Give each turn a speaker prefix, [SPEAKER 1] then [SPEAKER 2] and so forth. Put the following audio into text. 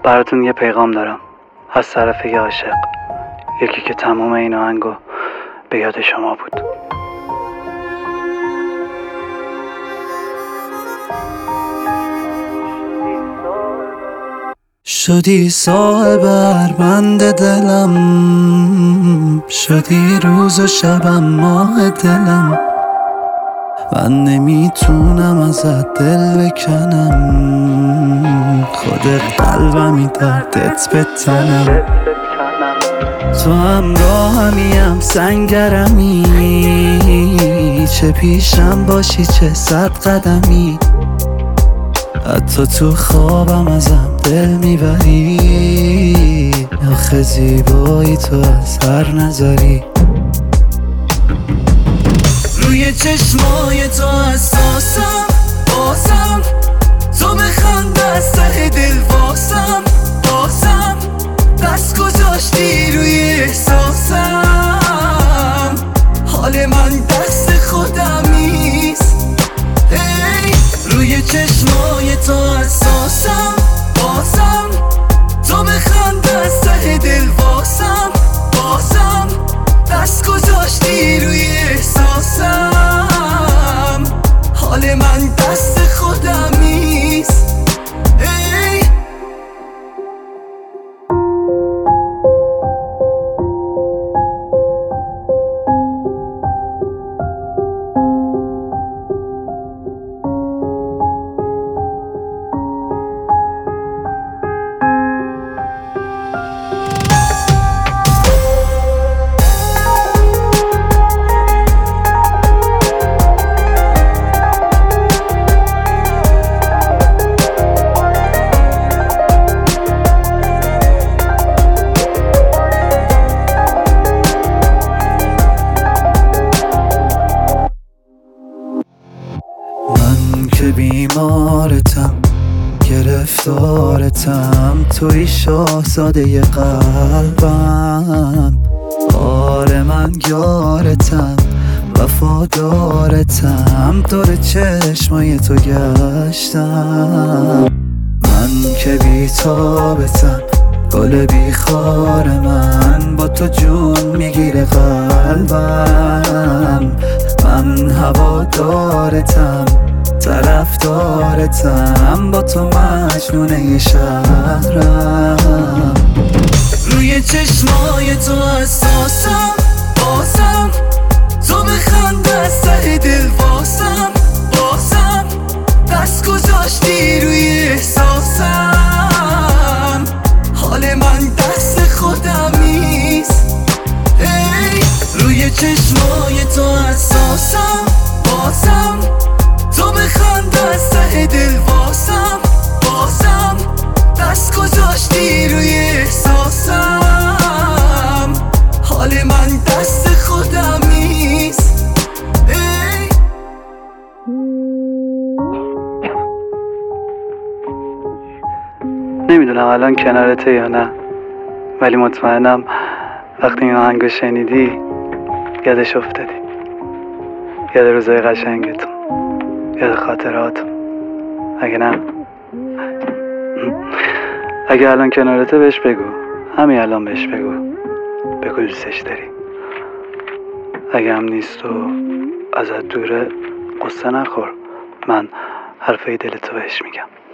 [SPEAKER 1] براتون یه پیغام دارم از طرف یه عاشق، یکی که تمام این آهنگو به یاد شما بود. شدی صاحب بند دلم، شدی روز و شبم ماه دلم، من نمیتونم ازت دل بکنم، خودت قلبمی دردت به تنم، تو همراهمیم سنگرمی، چه پیشم باشی چه صد قدمی، حتی تو خوابم ازم دل میبری، آخه زیبایی تو از هر نظری، روی چشمای تو حساسم، بازم تو بخند از ته دل واسم، بازم دست گذاشتی روی احساسم، حال من دست خودم نیست، روی چشمای تو حساسم، بازم تو بخند از ته دل واسم، بازم دست گذاشتی روی احساسم، حال من دست خودم نیست. من که بیمارتم گرفتارتم، توی شاهزاده قلبم، آره من یارتم وفادارتم، دور چشمای تو گشتم، من که بیتابتم گل بیخار من، با تو جون میگیره قلبم، من هوادارتم طرفدارتم، با تو مجنونه شهرم، روی چشمای تو حساسم، بازم تو بخند از ته دل واسم، بازم دست گذاشتی روی احساسم، حال من دست خودم نیست، روی چشمای تو حساسم، بازم تو بخند از ته دل واسم، بازم دست گذاشتی روی احساسم، حال من دست خودم نیست. نمیدونم الان کنارته یا نه، ولی مطمئنم وقتی این آهنگو شنیدی یادش افتادی، یاد روزای قشنگتون، یاد خاطراتون. اگه نه، اگه الان کنارته بهش بگو، همین الان بهش بگو دوستش داری. اگه هم نیست و ازت دوره قصه نخور، من حرفای دلتو بهش میگم.